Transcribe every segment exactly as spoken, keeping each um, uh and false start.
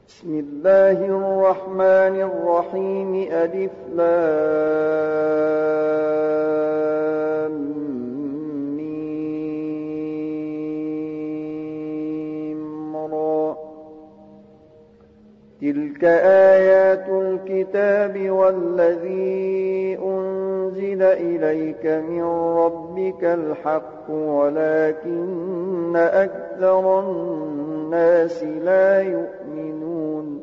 بسم الله الرحمن الرحيم. ألف لام ميم را. تلك آيات الكتاب والذي أنزل إليك من ربك الحق ولكن أكثر الناس لا يؤمنون.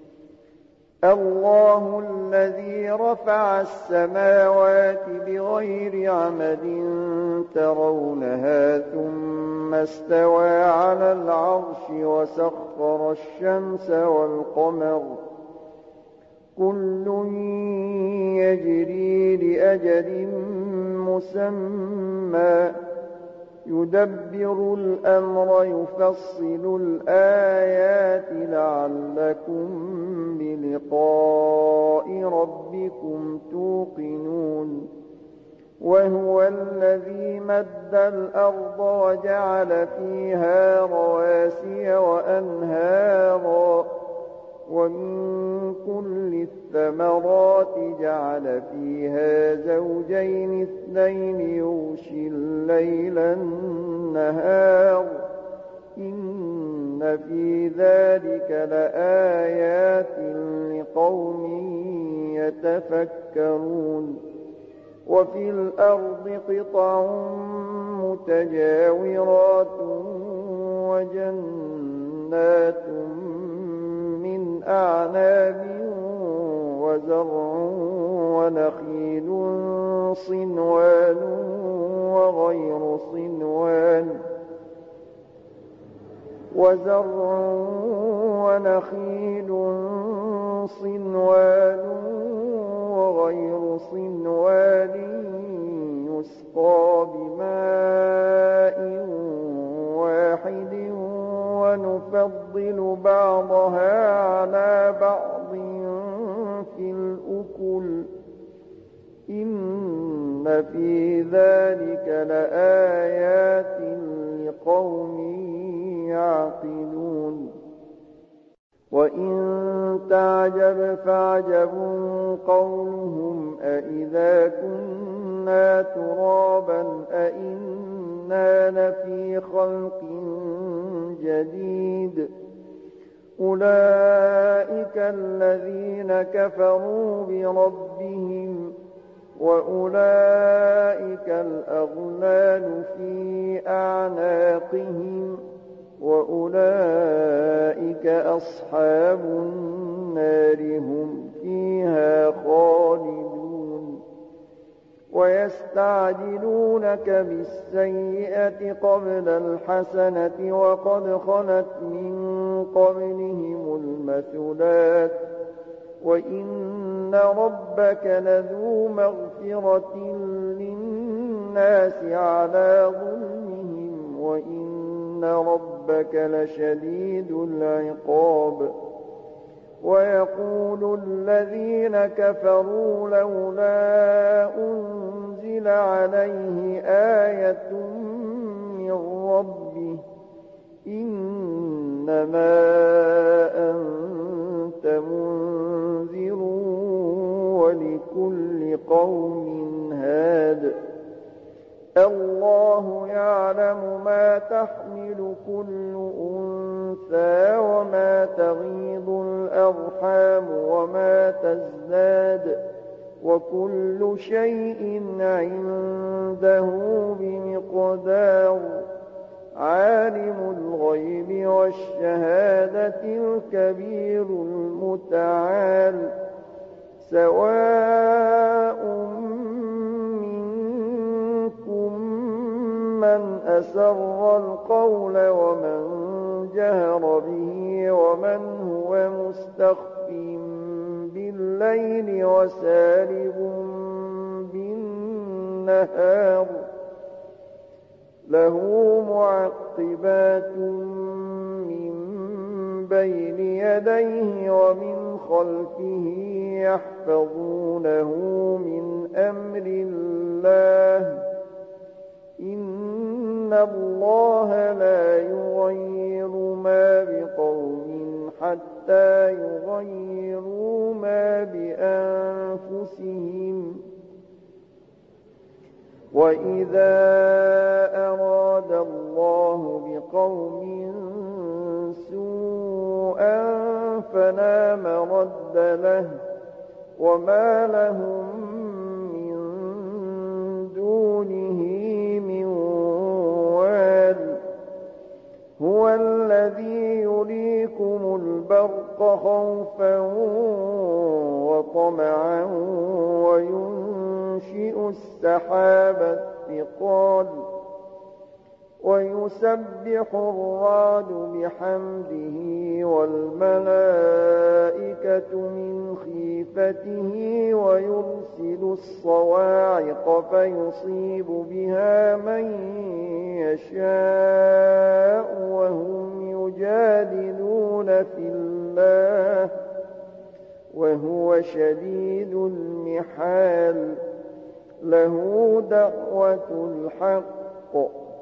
الله الذي رفع السماوات بغير عمد ترونها ثم استوى على العرش وسخر الشمس والقمر كل يجري لأجل مسمى يدبر الأمر يفصل الآيات لعلكم بلقاء ربكم توقنون. وهو الذي مد الأرض وجعل فيها رواسي وأنهارا ومن كل الثمرات جعل فيها زوجين اثنين يغشي الليل النهار إن في ذلك لآيات لقوم يتفكرون. وفي الأرض قطع متجاورات وجنات من أعناب وزرع ونخيل صنوان وغير صنوان وزرع ونخيل صنوان وغير صنوان يسقى بماء واحد ونفضل بعضها على بعض في الأكل إن في ذلك لآيات لقوم يعقلون. وإن تعجب فعجب قولهم أإذا كنا ترابا أإنا لفي خلق جديد أولئك الذين كفروا بربهم وأولئك الأغلال في أعناقهم وأولئك أصحاب النار هم فيها خالدون. ويستعجلونك بالسيئة قبل الحسنة وقد خلت من قبلهم المثلات وإن ربك لذو مغفرة للناس على ظلمهم وإن ربك لشديد العقاب. ويقول الذين كفروا لولا أنزل عليه آية من ربه إنما أنت منذر ولكل قوم هاد. الله يعلم ما تحمل كل أنثى وما تغيض الأرحام وما تزداد وكل شيء عنده بمقدار. عالم الغيب والشهادة الكبير المتعال. سواء من أسر القول ومن جهر به ومن هو مستخف بالليل وسارب بالنهار له معقبات من بين يديه ومن خلفه يحفظونه من أمر الله إن الله لا يغير ما بقوم حتى يغيروا ما بأنفسهم وإذا أراد الله بقوم سوءا فلا مرد له وما لهم من دونه من وال هو الذي يريكم البرق خوفا وطمعا وينشئ السحاب الثقال ويسبح الرعد بحمده والملائكة من خيفته ويرسل الصواعق فيصيب بها من يشاء وهم يجادلون في الله وهو شديد المحال له دعوة الحق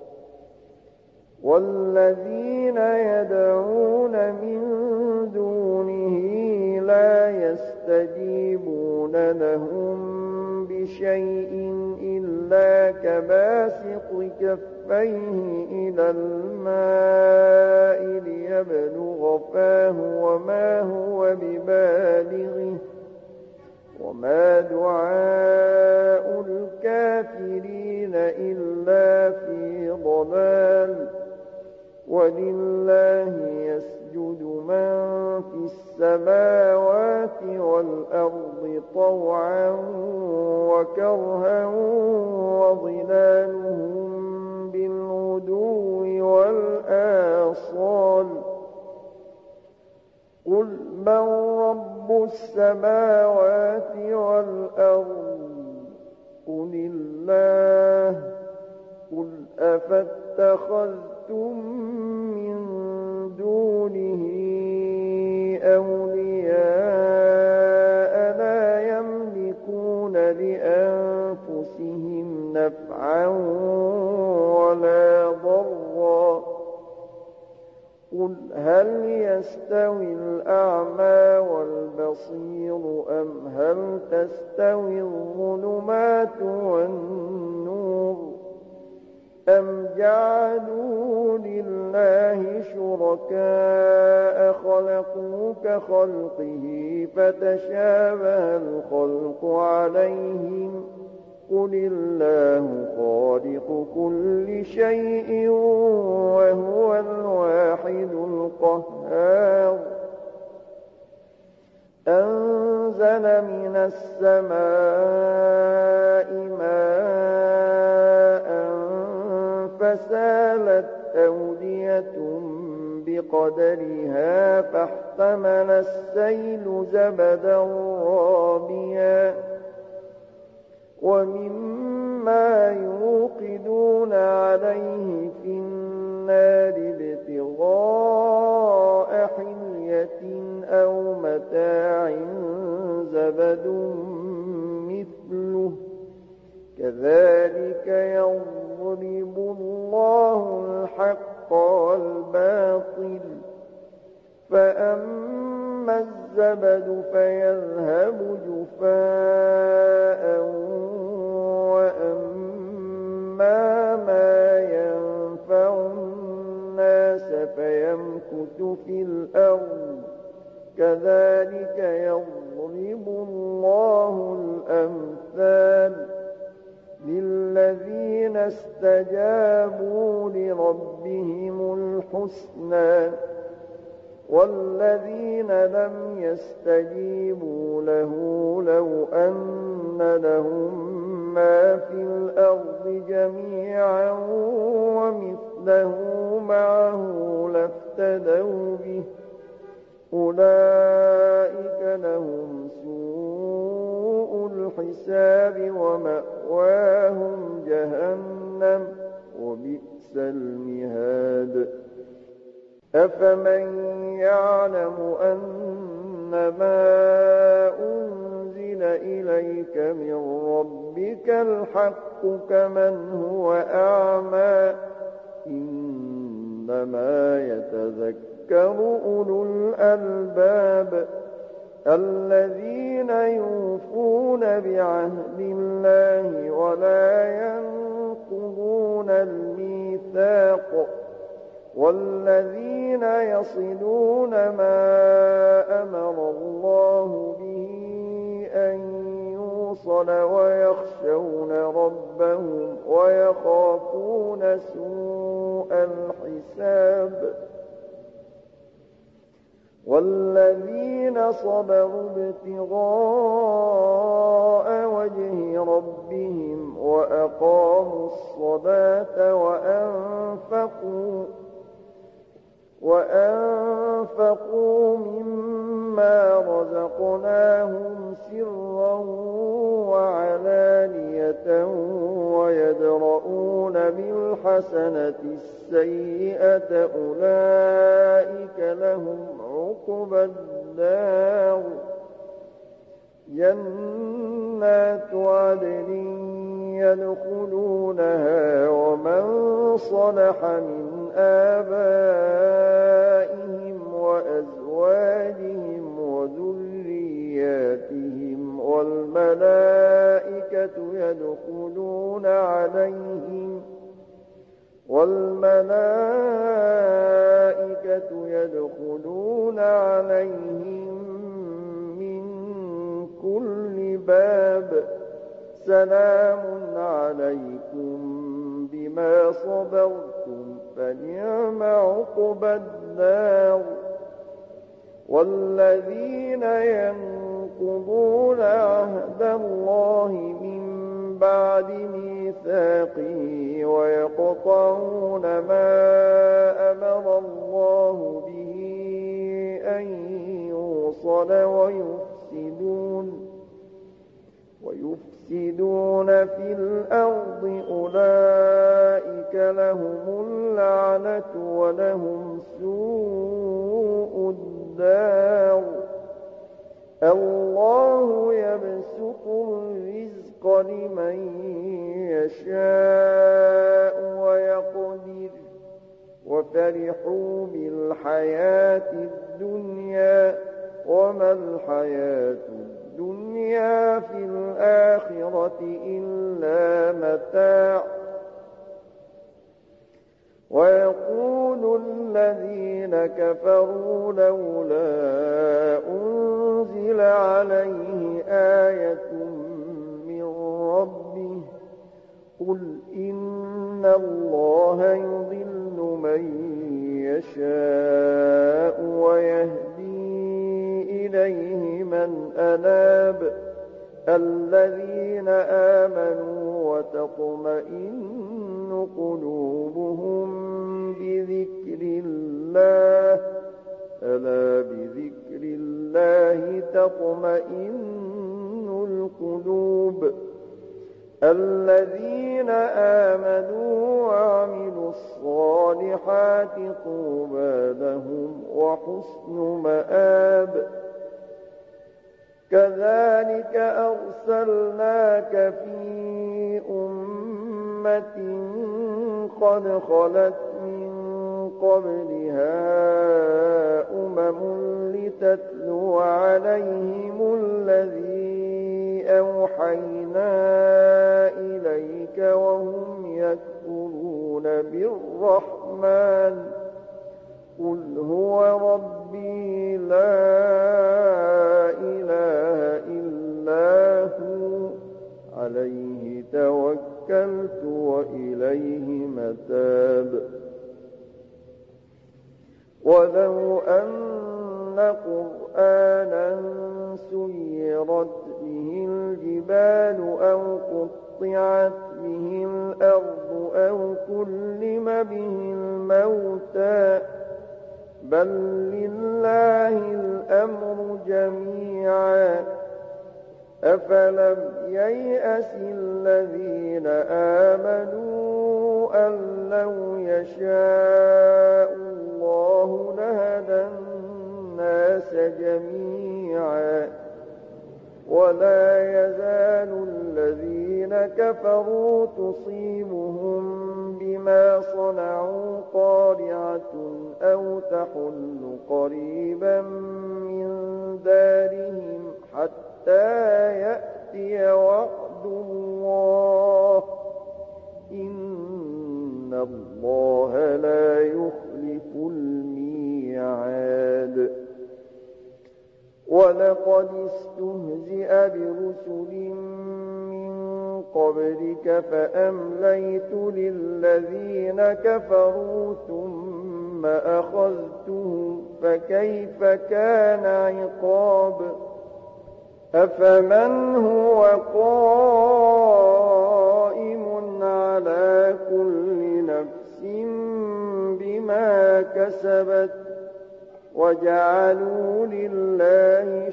والذين يدعون من دونه لا يستجيبون لهم بشيء إلا كباسط كفيه إلى الماء ليبلغ فاه وما هو ببالغه وما دعاء الكافرين إلا في ضلال ولله يسجد من في السماوات والأرض طوعا وكرها وظلالهم بالغدو والآصال قل من رب السماوات والأرض قل الله قل أفاتخذتم من دونه أولياء لا يملكون لأنفسهم نفعا ولا ضرا قل هل يستوي الأعمى والبصير أم هل تستوي الظلمات والنور أم جعلوا لله شركاء خلقوا كخلقه فتشابه الخلق عليهم قل الله خالق كل شيء وهو الواحد القهار أنزل من السماء ماء فسالت أودية بقدرها فاحتمل السيل زبدا رابيا ومما يوقدون عليه في النار ابتغاء حلية أو متاع زبد مثله كذلك يضرب الله الحق والباطل فأما الزبد فيذهب جفاء وأما ما ينفع الناس فيمكث في الأرض كذلك يضرب الله الأمثال للذين استجابوا لربهم الحسنى والذين لم يستجيبوا له لو أن لهم ما في الأرض جميعا ومثله معه لافتدوا به أولئك لهم سوء الحساب ومأواهم جهنم وبئس المهاد أفمن يعلم أن ما أنزل إليك من ربك الحق كمن هو أعمى إنما يتذكر يذكر أولو الألباب الذين يوفون بعهد الله ولا ينقضون الميثاق والذين يصلون ما أمر الله به أن يوصل ويخشون ربهم ويخافون سوء الحساب والذين صبروا ابتغاء وجه ربهم وأقاموا الصلاة وأنفقوا وأنفقوا مما رزقناهم سرا وعلانية ويدرؤون بالحسنة السيئة أولئك لهم عقبى الدار جنات عدن يدخلونها ومن صلح من آبائهم وأزواجهم وذرياتهم والملائكة يدخلون عليهم والملائكة يدخلون عليهم من كل باب سلام عليكم بما صبرتم فنعم عقبى الدار والذين ينقضون عهد الله من بعد ميثاقه ويقطعون ما أمر الله به أن يوصل ويفسدون ويفسدون في الأرض أولئك لهم اللعنة ولهم سوء الدار الله يبسط الرزق لمن يشاء ويقدر وفرحوا بالحياة الدنيا وما الحياة الدنيا في الآخرة إلا متاع ويقول الذين كفروا لولا أنزل عليه آية من ربه قل إن الله يضل من يشاء ويهدي إليه من أناب الذين آمنوا وتطمئن قلوبهم بذكر الله ألا بذكر الله تطمئن القلوب الذين آمنوا وعملوا الصالحات طوبى لهم وحسن مآب كذلك أرسلناك في أمة قد خلت من قبلها أمم لتتلو عليهم الذي أوحينا إليك وهم يكفرون بالرحمن قل هو ربي لا إله إلا هو عليه توكلت وإليه متاب ولو أن قرآنا سيرت به الجبال أو قطعت به الأرض أو كلم به الموتى بل لله الأمر جميعا أفلم ييأس الذين آمنوا أن لو يشاء الله لهدى الناس جميعا ولا يزال الذين كفروا تصيبهم بما صنعوا قارعة أو تحل قريبا من دارهم حتى يأتي وعد الله إن الله لا يخلف الميعاد. ولقد استهزئ برسل من قبلك فأمليت للذين كفروا ثم أخذتهم فكيف كان عقاب. أفمن هو قائم على كل نفس بما كسبت وجعلوا لله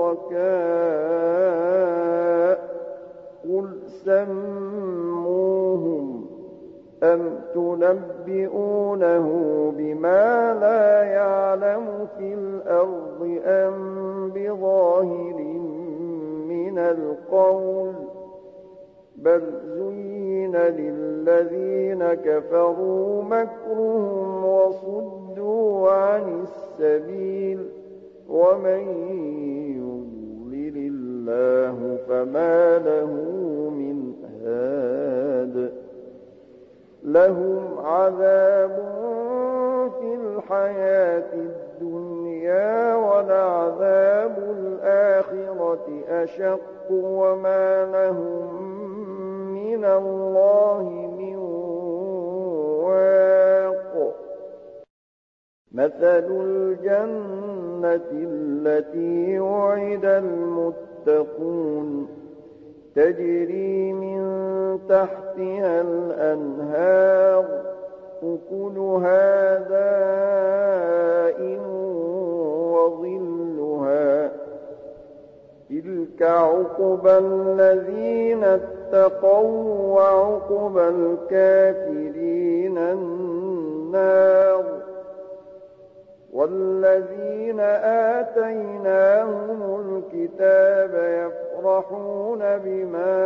شركاء قل سموهم أم تنبئونه بما لا يعلم في الأرض أم بظاهر من القول بل زين للذين كفروا مكرهم وصدوا عن السبيل ومن يضلل الله فما له من هاد. لهم عذاب في الحياة الدنيا ولعذاب الآخرة أشق وما لهم من الله من واق. مثل الجنة التي وعد المتقون تجري من تحتها الأنهار أكلها دائم وظلها تلك عقبى الذين اتقوا وعقبى الكافرين النار. والذين آتيناهم الكتاب يفرحون بما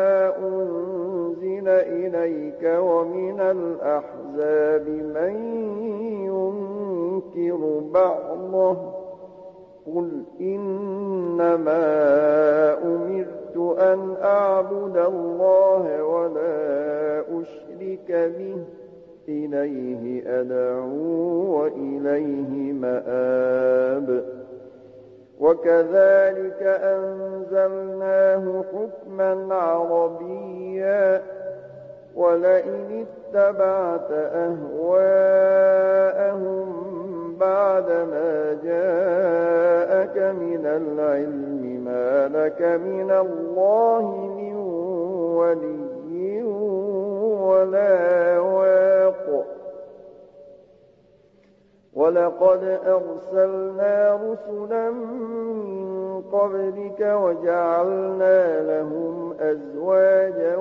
أنزل إليك ومن الأحزاب من ينكر بعضه قل إنما أمرت أن أعبد الله ولا أشرك به إليه أدعو وإليه مآب. وكذلك أنزلناه حكما عربيا ولئن اتبعت أهواءهم بعدما جاءك من العلم ما لك من الله من ولي ولا واق. ولقد أرسلنا رسلا من قبلك وجعلنا لهم أزواجا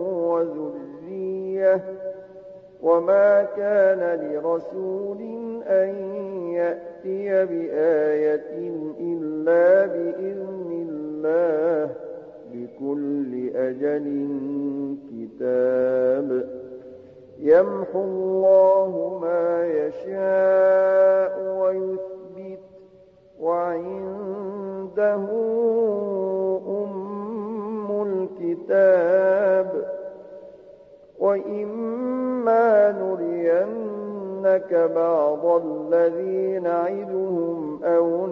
وذرية وما كان لرسول أن يأتي بآية إلا بإذن الله لكل أجل كتاب. يمحو الله ما يشاء ويثبت وعنده أم الكتاب. وإما نرينك بعض الذي نعدهم أو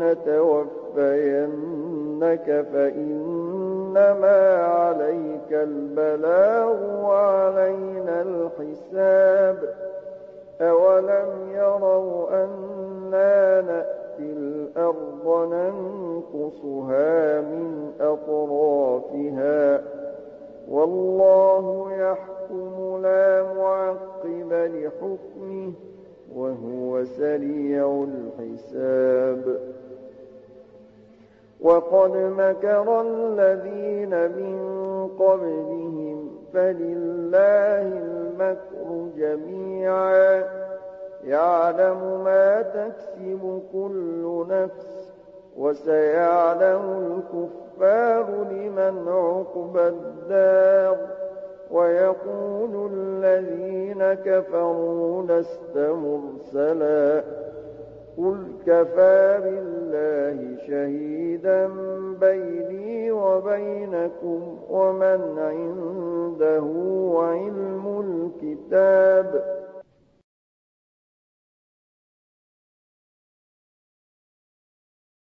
نتوفينك فإنما عليك البلاغ وعلينا الحساب. أولم يروا أنا نأتي الأرض ننقصها من أطرافها والله يحكم لا معقب لحكمه وهو سريع الحساب. وقد مكر الذين من قبلهم فلله المكر جميعا يعلم ما تكسب كل نفس وسيعلم الكفار لمن عقبى الدار ويقول الذين كفروا لست مرسلا قل كفى بالله شهيدا بيني وبينكم ومن عنده علم الكتاب